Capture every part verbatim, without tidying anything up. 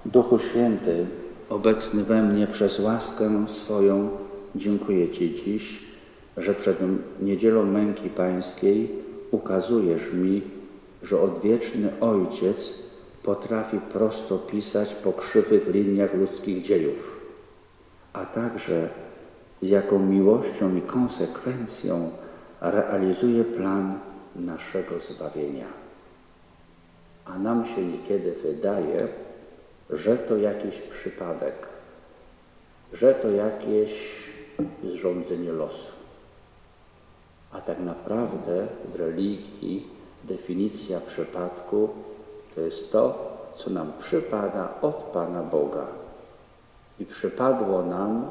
Duchu Święty, obecny we mnie przez łaskę swoją, dziękuję Ci dziś, że przed Niedzielą Męki Pańskiej ukazujesz mi, że odwieczny Ojciec potrafi prosto pisać po krzywych liniach ludzkich dziejów, a także z jaką miłością i konsekwencją realizuje plan naszego zbawienia. A nam się niekiedy wydaje, że to jakiś przypadek, że to jakieś zrządzenie losu. A tak naprawdę w religii definicja przypadku to jest to, co nam przypada od Pana Boga. I przypadło nam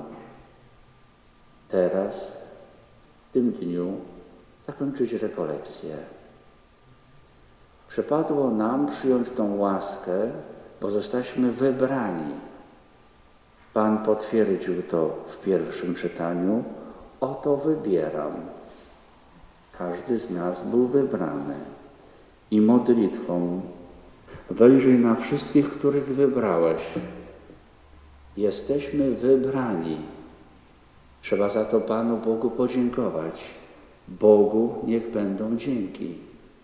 teraz, w tym dniu, zakończyć rekolekcję. Przypadło nam przyjąć tą łaskę, bo zostaliśmy wybrani. Pan potwierdził to w pierwszym czytaniu. Oto wybieram. Każdy z nas był wybrany. I modlitwą wejrzyj na wszystkich, których wybrałeś. Jesteśmy wybrani. Trzeba za to Panu Bogu podziękować. Bogu niech będą dzięki.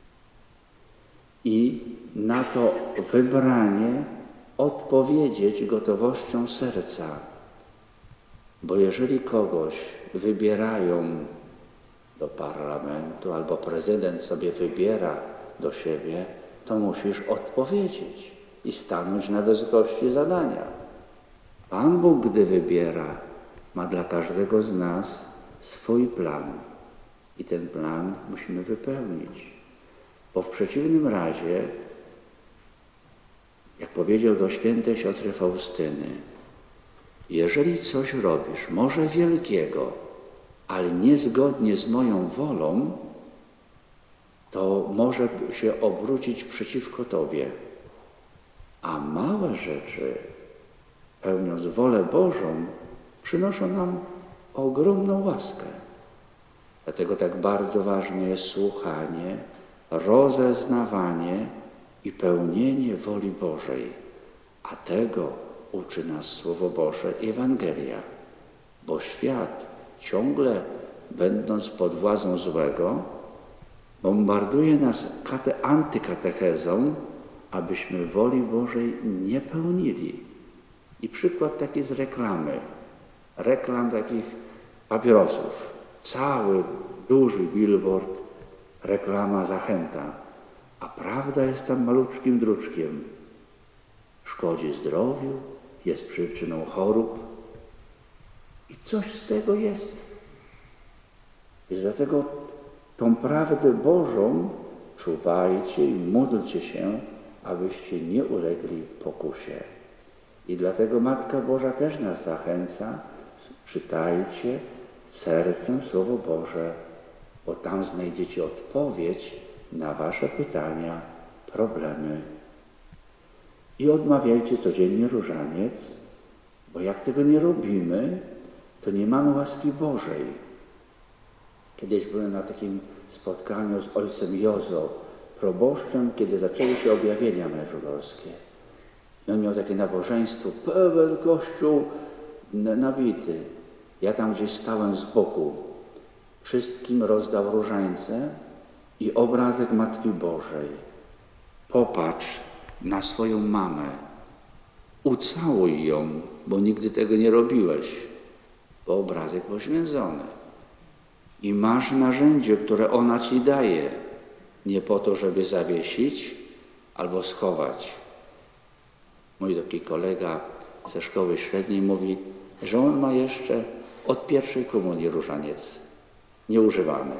I na to wybranie odpowiedzieć gotowością serca. Bo jeżeli kogoś wybierają do parlamentu albo prezydent sobie wybiera do siebie, to musisz odpowiedzieć i stanąć na wysokości zadania. Pan Bóg, gdy wybiera, ma dla każdego z nas swój plan i ten plan musimy wypełnić. Bo w przeciwnym razie, jak powiedział do świętej siostry Faustyny, jeżeli coś robisz, może wielkiego, ale niezgodnie z moją wolą, to może się obrócić przeciwko Tobie. A małe rzeczy, pełniąc wolę Bożą, przynoszą nam ogromną łaskę. Dlatego tak bardzo ważne jest słuchanie, rozeznawanie i pełnienie woli Bożej. A tego uczy nas Słowo Boże i Ewangelia. Bo świat ciągle, będąc pod władzą złego, bombarduje nas kate, antykatechezą, abyśmy woli Bożej nie pełnili. I przykład taki z reklamy. Reklam takich papierosów. Cały duży billboard, reklama, zachęta. A prawda jest tam maluczkim druczkiem. Szkodzi zdrowiu, jest przyczyną chorób. I coś z tego jest. I dlatego tą prawdę Bożą czuwajcie i módlcie się, abyście nie ulegli pokusie. I dlatego Matka Boża też nas zachęca. Czytajcie sercem Słowo Boże, bo tam znajdziecie odpowiedź na wasze pytania, problemy. I odmawiajcie codziennie różaniec, bo jak tego nie robimy, to nie mamy łaski Bożej. Kiedyś byłem na takim spotkaniu z ojcem Jozo, proboszczem, kiedy zaczęły się objawienia medjugorskie. I on miał takie nabożeństwo, pełen kościół nabity. Ja tam gdzieś stałem z boku. Wszystkim rozdał różańce i obrazek Matki Bożej. Popatrz na swoją mamę. Ucałuj ją, bo nigdy tego nie robiłeś, bo obrazek poświęcony. I masz narzędzie, które ona ci daje. Nie po to, żeby zawiesić albo schować. Mój taki kolega ze szkoły średniej mówi, że on ma jeszcze od pierwszej komunii różaniec nieużywany.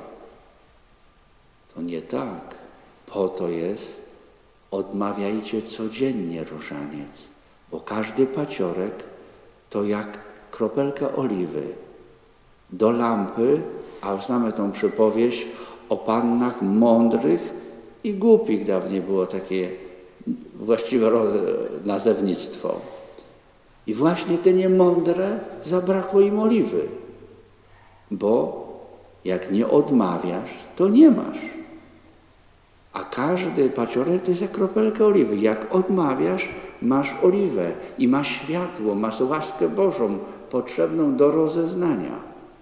To nie tak. Po to jest, odmawiajcie codziennie różaniec, bo każdy paciorek to jak kropelka oliwy do lampy, a znamy tą przypowieść o pannach mądrych i głupich. Dawniej było takie właściwe nazewnictwo. I właśnie te niemądre zabrakło im oliwy, bo jak nie odmawiasz, to nie masz. A każdy paciorek to jest jak kropelka oliwy. Jak odmawiasz, masz oliwę i masz światło, masz łaskę Bożą potrzebną do rozeznania.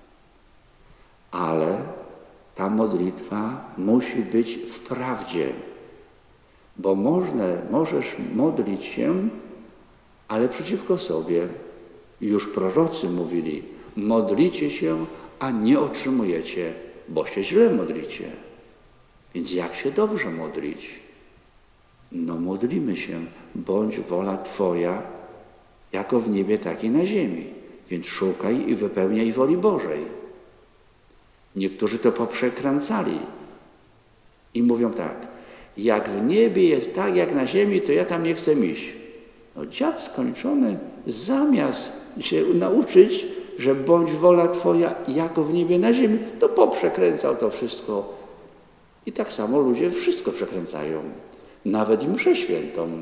Ale ta modlitwa musi być w prawdzie, bo można, możesz modlić się, ale przeciwko sobie. Już prorocy mówili, modlicie się, a nie otrzymujecie, bo się źle modlicie. Więc jak się dobrze modlić? No modlimy się, bądź wola Twoja, jako w niebie, tak i na ziemi. Więc szukaj i wypełniaj woli Bożej. Niektórzy to poprzekręcali i mówią tak, jak w niebie jest tak, jak na ziemi, to ja tam nie chcę iść. No dziad skończony, zamiast się nauczyć, że bądź wola Twoja, jako w niebie, na ziemi, to poprzekręcał to wszystko. I tak samo ludzie wszystko przekręcają. Nawet i mszę świętą.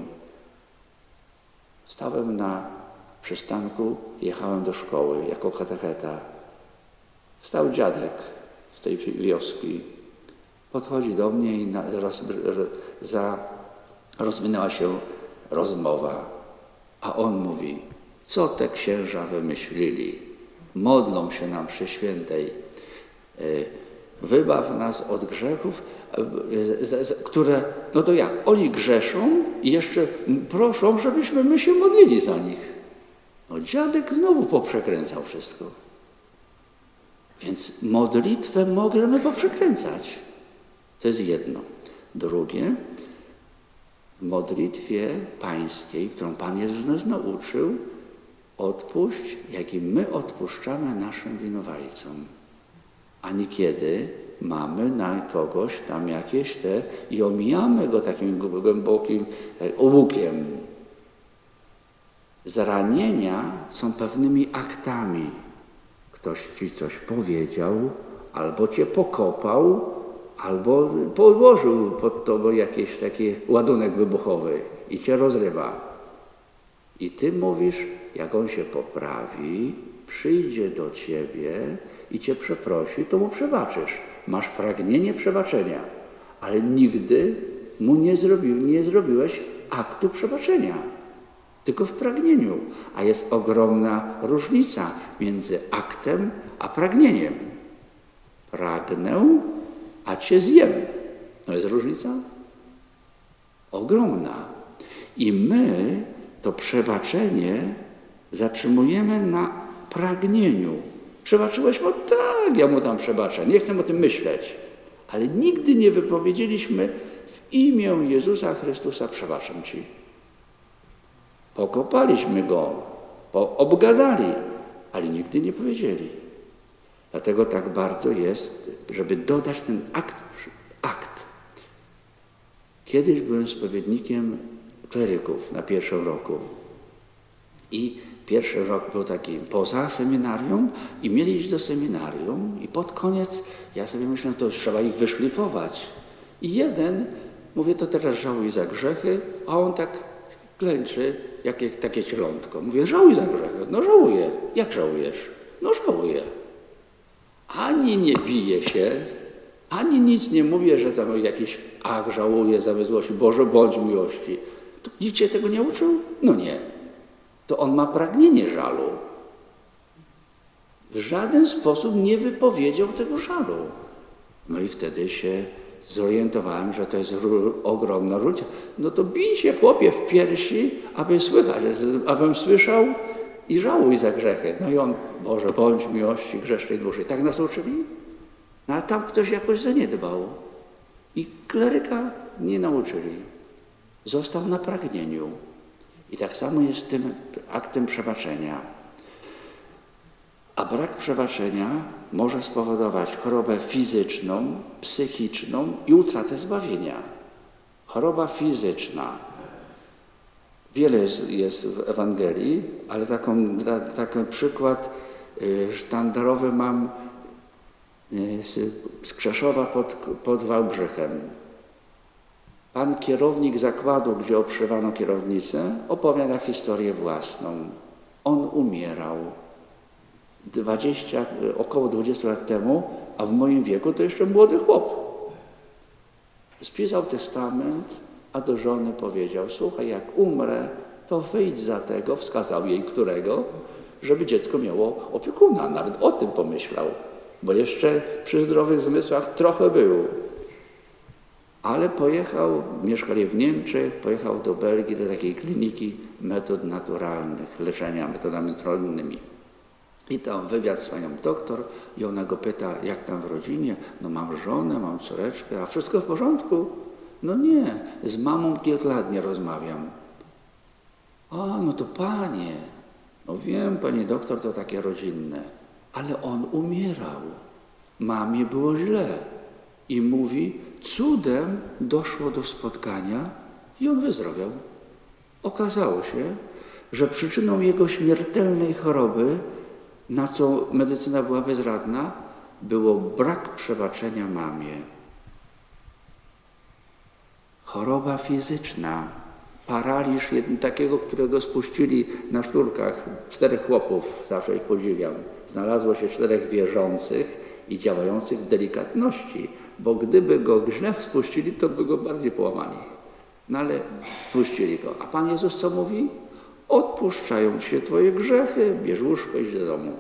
Stałem na przystanku, jechałem do szkoły jako katecheta. Stał dziadek z tej wioski. Podchodzi do mnie i na, roz, za, rozwinęła się rozmowa. A on mówi, co te księża wymyślili? Modlą się nam przy świętej. Wybaw nas od grzechów, które, no to jak, oni grzeszą i jeszcze proszą, żebyśmy my się modlili za nich. No dziadek znowu poprzekręcał wszystko. Więc modlitwę możemy poprzekręcać. To jest jedno. Drugie, w modlitwie pańskiej, którą Pan Jezus nas nauczył, odpuść, jak i my odpuszczamy naszym winowajcom. A niekiedy mamy na kogoś tam jakieś te i omijamy go takim głębokim ołukiem. Zranienia są pewnymi aktami. Ktoś ci coś powiedział, albo cię pokopał, albo podłożył pod tobą jakiś taki ładunek wybuchowy i cię rozrywa. I ty mówisz, jak on się poprawi, przyjdzie do ciebie i cię przeprosi, to mu przebaczysz. Masz pragnienie przebaczenia, ale nigdy mu nie, zrobi, nie zrobiłeś aktu przebaczenia, tylko w pragnieniu. A jest ogromna różnica między aktem a pragnieniem. Pragnę, a cię zjem. No jest różnica? Ogromna. I my to przebaczenie zatrzymujemy na pragnieniu. Przebaczyłeś mu? Tak, ja mu tam przebaczę. Nie chcę o tym myśleć. Ale nigdy nie wypowiedzieliśmy w imię Jezusa Chrystusa przebaczam ci. Pokopaliśmy go, obgadali, ale nigdy nie powiedzieli. Dlatego tak bardzo jest, żeby dodać ten akt. akt. Kiedyś byłem spowiednikiem kleryków na pierwszym roku. I pierwszy rok był taki poza seminarium i mieli iść do seminarium i pod koniec ja sobie myślałem, to trzeba ich wyszlifować. I jeden, mówię, to teraz żałuj za grzechy, a on tak klęczy, jak, jak takie cielątko. Mówię, żałuj za grzechy. No żałuję. Jak żałujesz? No żałuję. Ani nie biję się, ani nic nie mówię, że tam jakiś ach, żałuję za złości. Boże, bądź miłości. To nikt cię tego nie uczył? No nie. To on ma pragnienie żalu. W żaden sposób nie wypowiedział tego żalu. No i wtedy się zorientowałem, że to jest ogromna różnica. No to bij się, chłopie, w piersi, aby słychać, abym słyszał i żałuj za grzechy. No i on, Boże, bądź miłości grzesznej duszy. Tak nas uczyli? No ale tam ktoś jakoś zaniedbał. I kleryka nie nauczyli. Został na pragnieniu. I tak samo jest z tym aktem przebaczenia. A brak przebaczenia może spowodować chorobę fizyczną, psychiczną i utratę zbawienia. Choroba fizyczna. Wiele jest, jest w Ewangelii, ale taką, taki przykład sztandarowy mam z, z Krzeszowa pod, pod Wałbrzychem. Pan kierownik zakładu, gdzie obszywano kierownicę, opowiada historię własną. On umierał dwadzieścia, około dwudziestu lat temu, a w moim wieku to jeszcze młody chłop. Spisał testament, a do żony powiedział, słuchaj, jak umrę, to wyjdź za tego, wskazał jej którego, żeby dziecko miało opiekuna. Nawet o tym pomyślał, bo jeszcze przy zdrowych zmysłach trochę był. Ale pojechał, mieszkali w Niemczech, pojechał do Belgii, do takiej kliniki metod naturalnych, leczenia metodami naturalnymi. I tam wywiad z panią doktor i ona go pyta, jak tam w rodzinie? No mam żonę, mam córeczkę, a wszystko w porządku? No nie, z mamą kilka lat nie rozmawiam. A, no to panie, no wiem, panie doktor, to takie rodzinne, ale on umierał. Mamie było źle. I mówi, cudem doszło do spotkania i on wyzdrowiał. Okazało się, że przyczyną jego śmiertelnej choroby, na co medycyna była bezradna, było brak przebaczenia mamie. Choroba fizyczna, paraliż takiego, którego spuścili na sznurkach, czterech chłopów, zawsze ich podziwiam. Znalazło się czterech wierzących i działających w delikatności, bo gdyby go grzech spuścili, to by go bardziej połamali. No ale puścili go. A Pan Jezus co mówi? Odpuszczają ci się twoje grzechy, bierz łóżko, idź do domu.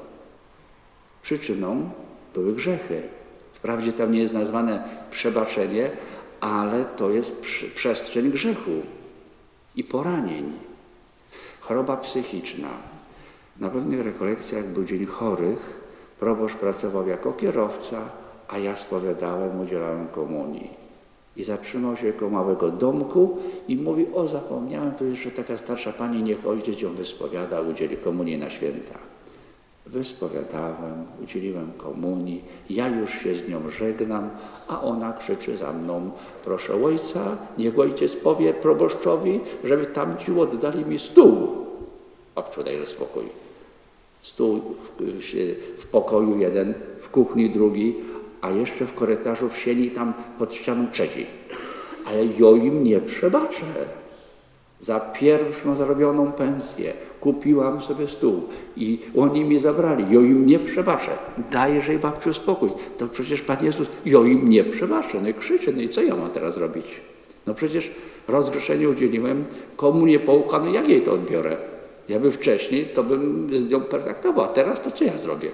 Przyczyną były grzechy. Wprawdzie tam nie jest nazwane przebaczenie, ale to jest przestrzeń grzechu i poranień. Choroba psychiczna. Na pewnych rekolekcjach był Dzień Chorych. Proboszcz pracował jako kierowca, a ja spowiadałem, udzielałem komunii. I zatrzymał się koło małego domku i mówi, o zapomniałem, tu jeszcze taka starsza pani, niech ojciec ją wyspowiada, udzieli komunii na święta. Wyspowiadałem, udzieliłem komunii, ja już się z nią żegnam, a ona krzyczy za mną, proszę ojca, niech ojciec powie proboszczowi, żeby tamci oddali mi stół. Babciu, dajże spokój. Stół w, w, w pokoju jeden, w kuchni drugi, a jeszcze w korytarzu w sieni tam pod ścianą trzeci. Ale ja im nie przebaczę. Za pierwszą zarobioną pensję kupiłam sobie stół i oni mi zabrali. Ja im nie przebaczę. Dajże babciu spokój. To przecież Pan Jezus, ja im nie przebaczę. No i krzyczy, no i co ja mam teraz robić? No przecież rozgrzeszenie udzieliłem, komunię połkano, jak jej to odbiorę? Ja by wcześniej, to bym z nią pertraktował, a teraz to co ja zrobię?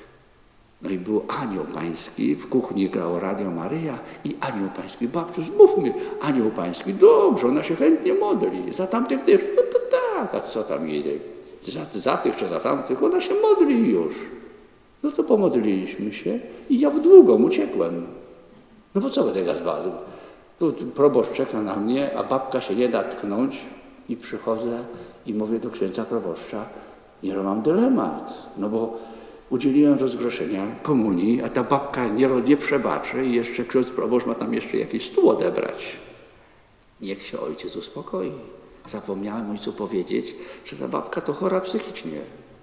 No i był anioł pański, w kuchni grało Radio Maryja i anioł pański, babciu, zmówmy, anioł pański, dobrze, ona się chętnie modli, za tamtych też, no to tak, a co tam jej, za, za tych czy za tamtych, ona się modli już. No to pomodliliśmy się i ja w długą uciekłem. No bo co będę gazbał? Tu proboszcz czeka na mnie, a babka się nie da tknąć i przychodzę i mówię do księdza proboszcza, nie, że mam dylemat, no bo udzieliłem rozgrzeszenia komunii, a ta babka nie, nie przebaczy i jeszcze ksiądz proboszcz ma tam jeszcze jakiś stół odebrać. Niech się ojciec uspokoi. Zapomniałem ojcu powiedzieć, że ta babka to chora psychicznie.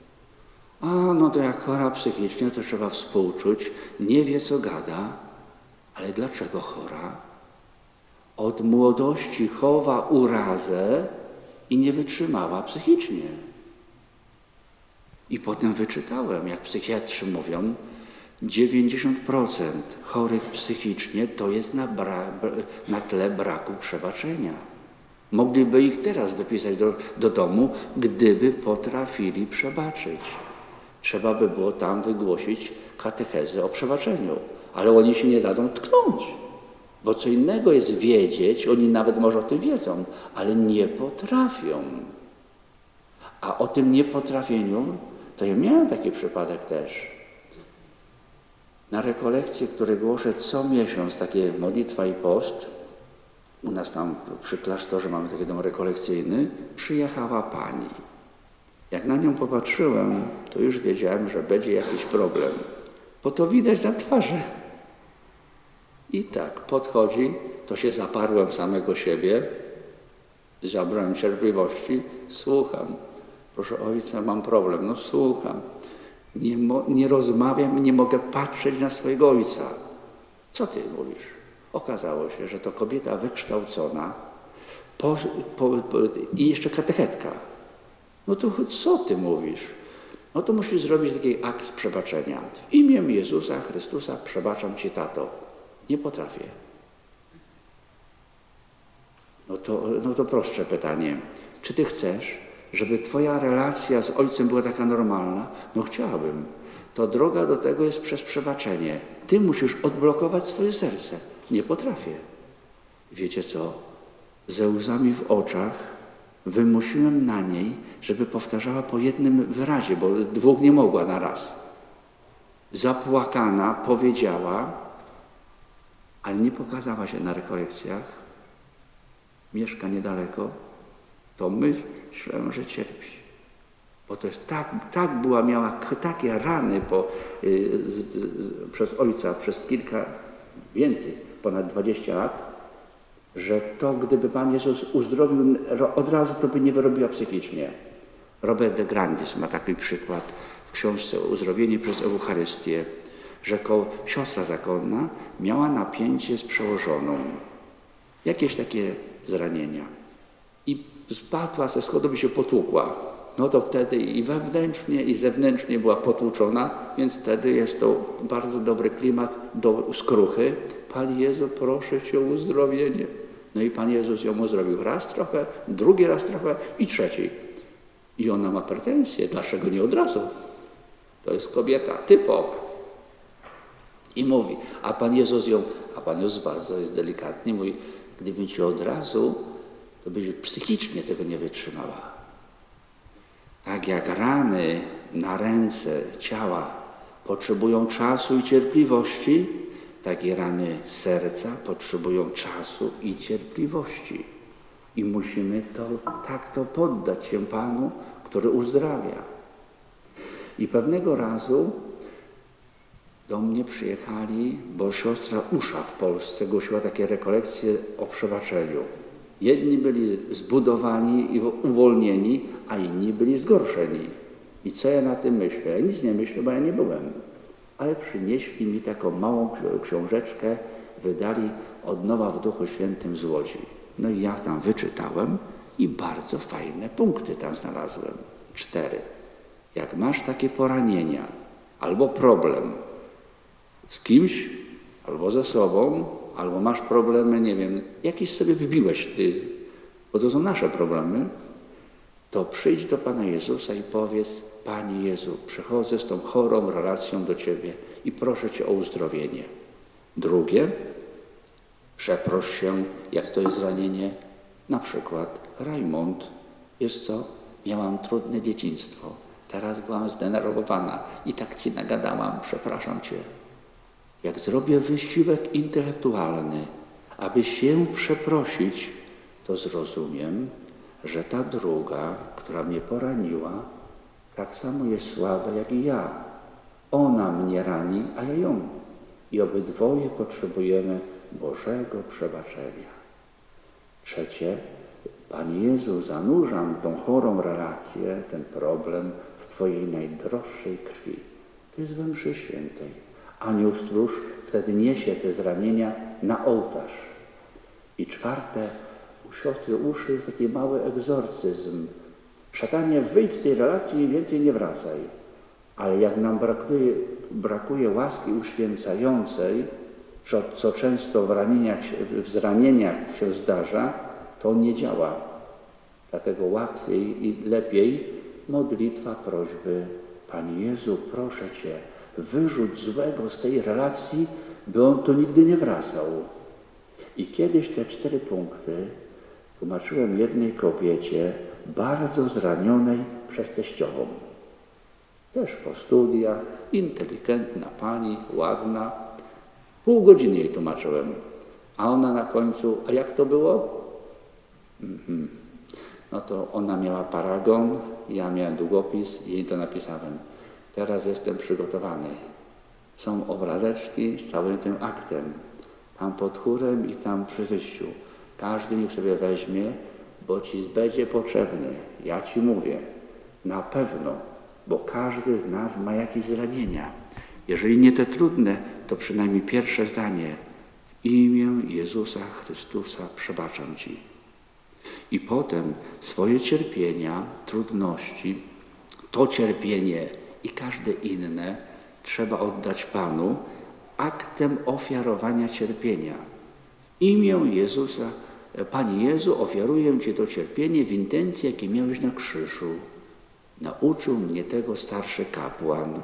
A no to jak chora psychicznie, to trzeba współczuć, nie wie co gada, ale dlaczego chora? Od młodości chowa urazę i nie wytrzymała psychicznie. I potem wyczytałem, jak psychiatrzy mówią, dziewięćdziesiąt procent chorych psychicznie to jest na, bra- na tle braku przebaczenia. Mogliby ich teraz wypisać do, do domu, gdyby potrafili przebaczyć. Trzeba by było tam wygłosić katechezę o przebaczeniu, ale oni się nie dadzą tknąć. Bo co innego jest wiedzieć, oni nawet może o tym wiedzą, ale nie potrafią. A o tym niepotrafieniu, to ja miałem taki przypadek też. Na rekolekcje, które głoszę co miesiąc, takie modlitwa i post, u nas tam przy klasztorze mamy taki dom rekolekcyjny, przyjechała pani. Jak na nią popatrzyłem, to już wiedziałem, że będzie jakiś problem, bo to widać na twarzy. I tak podchodzi, to się zaparłem samego siebie, zabrałem cierpliwości, słucham. Proszę ojca, mam problem. No słucham. Nie, mo- nie rozmawiam i nie mogę patrzeć na swojego ojca. Co ty mówisz? Okazało się, że to kobieta wykształcona po, po, po, i jeszcze katechetka. No to co ty mówisz? No to musisz zrobić taki akt przebaczenia. W imię Jezusa Chrystusa przebaczam ci, tato. Nie potrafię. No to, no to prostsze pytanie. Czy ty chcesz, żeby twoja relacja z Ojcem była taka normalna? No chciałbym. To droga do tego jest przez przebaczenie. Ty musisz odblokować swoje serce. Nie potrafię. Wiecie co? Ze łzami w oczach wymusiłem na niej, żeby powtarzała po jednym wyrazie, bo dwóch nie mogła na raz. Zapłakana powiedziała, ale nie pokazała się na rekolekcjach. Mieszka niedaleko. To myślę, że cierpi. Bo to jest tak, tak była, miała takie rany po, y, z, z, przez ojca przez kilka, więcej, ponad dwadzieścia lat, że to gdyby Pan Jezus uzdrowił od razu, to by nie wyrobiła psychicznie. Robert de Grandis ma taki przykład w książce Uzdrowienie przez Eucharystię, że ko, siostra zakonna miała napięcie z przełożoną. Jakieś takie zranienia. I spadła ze schodów i się potłukła. No to wtedy i wewnętrznie, i zewnętrznie była potłuczona, więc wtedy jest to bardzo dobry klimat do skruchy. Panie Jezu, proszę Cię o uzdrowienie. No i Pan Jezus ją uzdrowił raz trochę, drugi raz trochę i trzeci. I ona ma pretensje. Dlaczego nie od razu? To jest kobieta typowa. I mówi, a Pan Jezus ją, a Pan Jezus bardzo jest delikatny, mówi, gdybym Cię od razu, to byś psychicznie tego nie wytrzymała. Tak jak rany na ręce ciała potrzebują czasu i cierpliwości, tak i rany serca potrzebują czasu i cierpliwości. I musimy to, tak to poddać się Panu, który uzdrawia. I pewnego razu do mnie przyjechali, bo siostra Usza w Polsce głosiła takie rekolekcje o przebaczeniu. Jedni byli zbudowani i uwolnieni, a inni byli zgorszeni. I co ja na tym myślę? Ja nic nie myślę, bo ja nie byłem. Ale przynieśli mi taką małą książeczkę, wydali Od nowa w Duchu Świętym z Łodzi. No i ja tam wyczytałem i bardzo fajne punkty tam znalazłem. Cztery. Jak masz takie poranienia albo problem z kimś, albo ze sobą, albo masz problemy, nie wiem, jakieś sobie wbiłeś ty, bo to są nasze problemy, to przyjdź do Pana Jezusa i powiedz, Panie Jezu, przychodzę z tą chorą relacją do Ciebie i proszę Cię o uzdrowienie. Drugie, przeproś się, jak to jest zranienie. Na przykład, Rajmund, wiesz co, miałam trudne dzieciństwo, teraz byłam zdenerwowana i tak Ci nagadałam, przepraszam Cię. Jak zrobię wysiłek intelektualny, aby się przeprosić, to zrozumiem, że ta druga, która mnie poraniła, tak samo jest słaba jak i ja. Ona mnie rani, a ja ją. I obydwoje potrzebujemy Bożego przebaczenia. Trzecie, Panie Jezu, zanurzam tą chorą relację, ten problem w Twojej najdroższej krwi. To jest we mszy świętej. Anioł stróż wtedy niesie te zranienia na ołtarz. I czwarte, u siostry Uszy jest taki mały egzorcyzm. Szatanie, wyjdź z tej relacji i więcej nie wracaj. Ale jak nam brakuje, brakuje łaski uświęcającej, co, co często w, ranieniach, w zranieniach się zdarza, to on nie działa. Dlatego łatwiej i lepiej modlitwa prośby. Panie Jezu, proszę Cię, wyrzuć złego z tej relacji, by on tu nigdy nie wracał. I kiedyś te cztery punkty tłumaczyłem jednej kobiecie, bardzo zranionej przez teściową. Też po studiach, inteligentna pani, ładna. Pół godziny jej tłumaczyłem. A ona na końcu, a jak to było? Mhm. No to ona miała paragon, ja miałem długopis i jej to napisałem. Teraz jestem przygotowany. Są obrazeczki z całym tym aktem. Tam pod chórem i tam przy wyjściu. Każdy niech sobie weźmie, bo Ci będzie potrzebny. Ja Ci mówię, na pewno, bo każdy z nas ma jakieś zranienia. Jeżeli nie te trudne, to przynajmniej pierwsze zdanie. W imię Jezusa Chrystusa przebaczam Ci. I potem swoje cierpienia, trudności, to cierpienie i każde inne trzeba oddać Panu aktem ofiarowania cierpienia. W imię Jezusa Panie Jezu, ofiaruję Ci to cierpienie w intencji, jakie miałeś na krzyżu. Nauczył mnie tego starszy kapłan.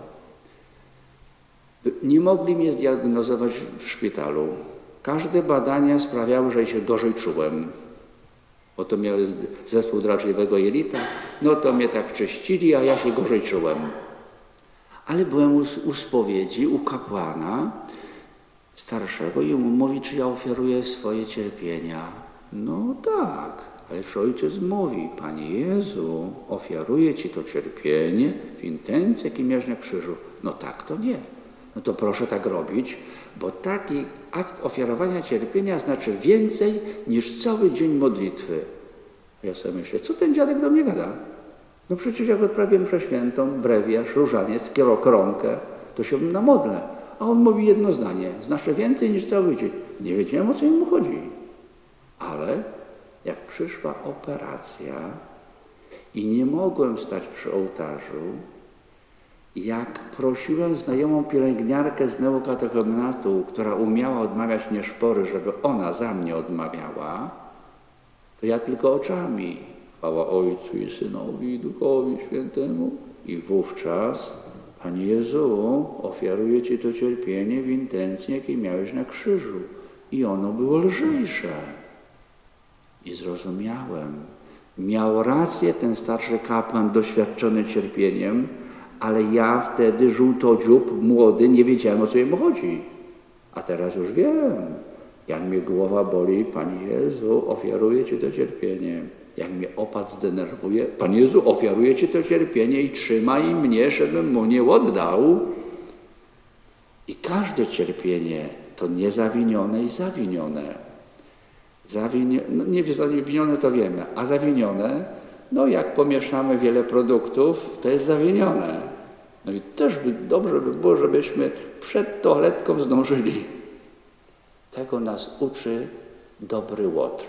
Nie mogli mnie zdiagnozować w szpitalu. Każde badania sprawiały, że się gorzej czułem. Bo to miałem zespół drażliwego jelita, no to mnie tak czyścili, a ja się gorzej czułem. Ale byłem u, u spowiedzi, u kapłana starszego i on mówi, czy ja ofiaruję swoje cierpienia. No tak, ależ ojciec mówi, Panie Jezu, ofiaruję Ci to cierpienie w intencji, jakie miałeś na krzyżu. No tak, to nie. No to proszę tak robić, bo taki akt ofiarowania cierpienia znaczy więcej niż cały dzień modlitwy. Ja sobie myślę, co ten dziadek do mnie gada? No przecież jak odprawię mszę świętą, brewiarz, różaniec, koronkę, to się namodlę. A on mówi jedno zdanie, znaczy więcej niż cały dzień. Nie wiedziałem, o co mu chodzi. Ale jak przyszła operacja i nie mogłem stać przy ołtarzu, jak prosiłem znajomą pielęgniarkę z neokatechumatu, która umiała odmawiać nieszpory, żeby ona za mnie odmawiała, to ja tylko oczami, chwała Ojcu i Synowi i Duchowi Świętemu. I wówczas, Panie Jezu, ofiaruję Ci to cierpienie w intencji, jakie miałeś na krzyżu. I ono było lżejsze. I zrozumiałem. Miał rację ten starszy kapłan doświadczony cierpieniem, ale ja wtedy, żółtodziób, młody, nie wiedziałem, o co jemu chodzi. A teraz już wiem. Jak mnie głowa boli, Panie Jezu, ofiaruję Ci to cierpienie. Jak mnie opad zdenerwuje, Panie Jezu, ofiaruję Ci to cierpienie i trzymaj mnie, żebym mu nie oddał. I każde cierpienie to niezawinione i zawinione. Zawini... No, nie zawinione to wiemy, a zawinione, no jak pomieszamy wiele produktów, to jest zawinione. No i też by, dobrze by było, żebyśmy przed toaletką zdążyli. Tego nas uczy dobry łotr.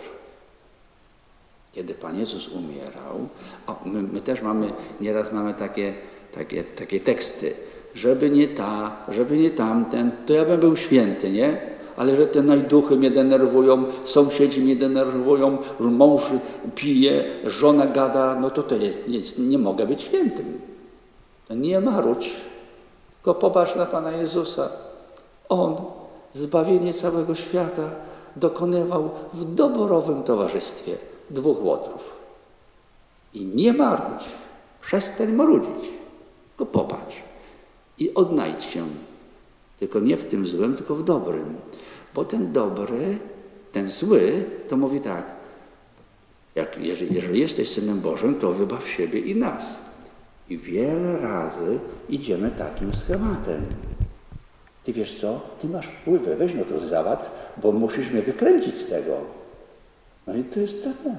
Kiedy Pan Jezus umierał, a my, my też mamy, nieraz mamy takie, takie, takie teksty, żeby nie ta, żeby nie tamten, to ja bym był święty, nie? Ale że te najduchy mnie denerwują, sąsiedzi mnie denerwują, mąż pije, żona gada, no to to jest, jest, nie mogę być świętym. To nie marudź, tylko popatrz na Pana Jezusa. On zbawienie całego świata dokonywał w doborowym towarzystwie dwóch łotrów. I nie marudź, przestań marudzić, tylko popatrz i odnajdź się. Tylko nie w tym złym, tylko w dobrym. Bo ten dobry, ten zły, to mówi tak, jak, jeżeli, jeżeli jesteś Synem Bożym, to wybaw siebie i nas. I wiele razy idziemy takim schematem. Ty wiesz co? Ty masz wpływy, weź no to załat, bo musisz mnie wykręcić z tego. No i to jest to tak.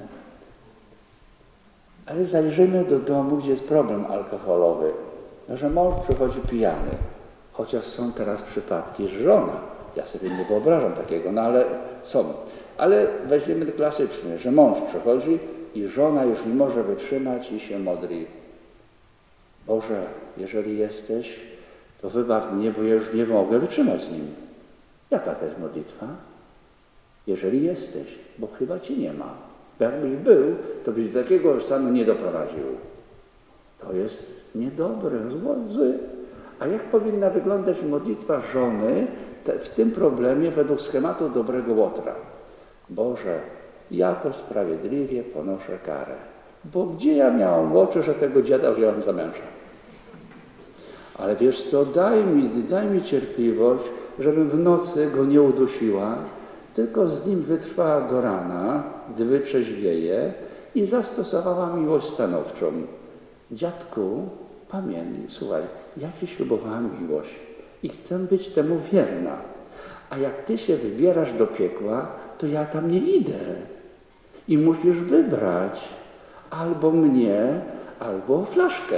Ale zajrzymy do domu, gdzie jest problem alkoholowy. No, że mąż przychodzi pijany. Chociaż są teraz przypadki, że żona. Ja sobie nie wyobrażam takiego, no ale są. Ale weźmiemy klasyczny, że mąż przychodzi i żona już nie może wytrzymać i się modli. Boże, jeżeli jesteś, to wybaw mnie, bo ja już nie mogę wytrzymać z nim. Jaka to jest modlitwa? Jeżeli jesteś, bo chyba Cię nie ma. Bo jakbyś był, to byś do takiego stanu nie doprowadził. To jest niedobre, zły. A jak powinna wyglądać modlitwa żony w tym problemie według schematu dobrego łotra? Boże, ja to sprawiedliwie ponoszę karę. Bo gdzie ja miałam oczy, że tego dziada wziąłem za męża? Ale wiesz co, daj mi, daj mi cierpliwość, żebym w nocy go nie udusiła, tylko z nim wytrwała do rana, gdy wytrzeźwieje i zastosowała miłość stanowczą. Dziadku, pamiętaj, słuchaj, ja Ci ślubowałam miłość i chcę być temu wierna. A jak Ty się wybierasz do piekła, to ja tam nie idę. I musisz wybrać albo mnie, albo flaszkę.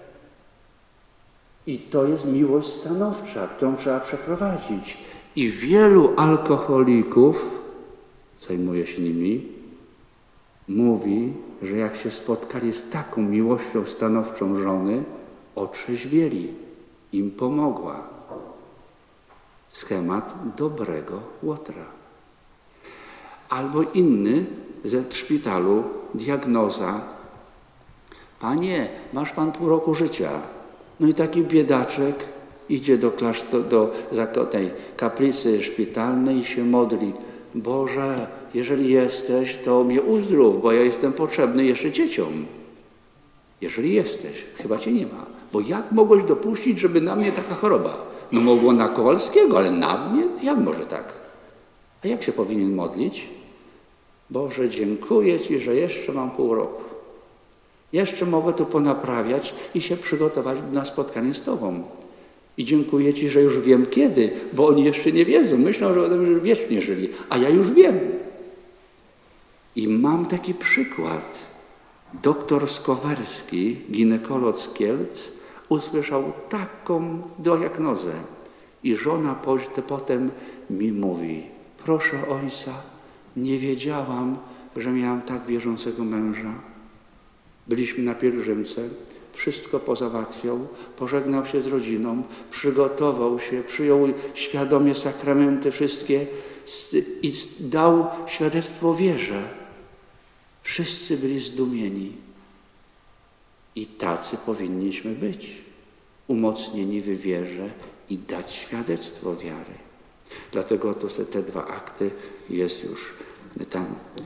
I to jest miłość stanowcza, którą trzeba przeprowadzić. I wielu alkoholików, zajmuje się nimi, mówi, że jak się spotkali z taką miłością stanowczą żony, otrzeźwieli, im pomogła. Schemat dobrego łotra. Albo inny ze, w szpitalu, diagnoza: panie, masz pan pół roku życia. No i taki biedaczek idzie do, klasztor, do, do tej kaplicy szpitalnej i się modli: Boże, jeżeli jesteś, to mnie uzdrów, bo ja jestem potrzebny jeszcze dzieciom. Jeżeli jesteś, chyba cię nie ma. Bo jak mogłeś dopuścić, żeby na mnie taka choroba? No mogło na Kowalskiego, ale na mnie? Jak może tak? A jak się powinien modlić? Boże, dziękuję Ci, że jeszcze mam pół roku. Jeszcze mogę tu ponaprawiać i się przygotować na spotkanie z Tobą. I dziękuję Ci, że już wiem kiedy, bo oni jeszcze nie wiedzą. Myślą, że będą już wiecznie żyli, a ja już wiem. I mam taki przykład. Doktor Skowerski, ginekolog z Kielc, usłyszał taką diagnozę. I żona potem mi mówi: proszę ojca, nie wiedziałam, że miałam tak wierzącego męża. Byliśmy na pielgrzymce, wszystko pozałatwiał, pożegnał się z rodziną, przygotował się, przyjął świadomie sakramenty wszystkie i dał świadectwo wierze. Wszyscy byli zdumieni. I tacy powinniśmy być, umocnieni w wierze i dać świadectwo wiary. Dlatego to te dwa akty jest już tam.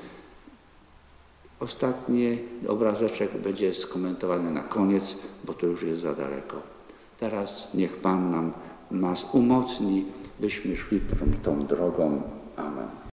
Ostatni obrazeczek będzie skomentowany na koniec, bo to już jest za daleko. Teraz niech Pan nam nas umocni, byśmy szli tą, tą drogą. Amen.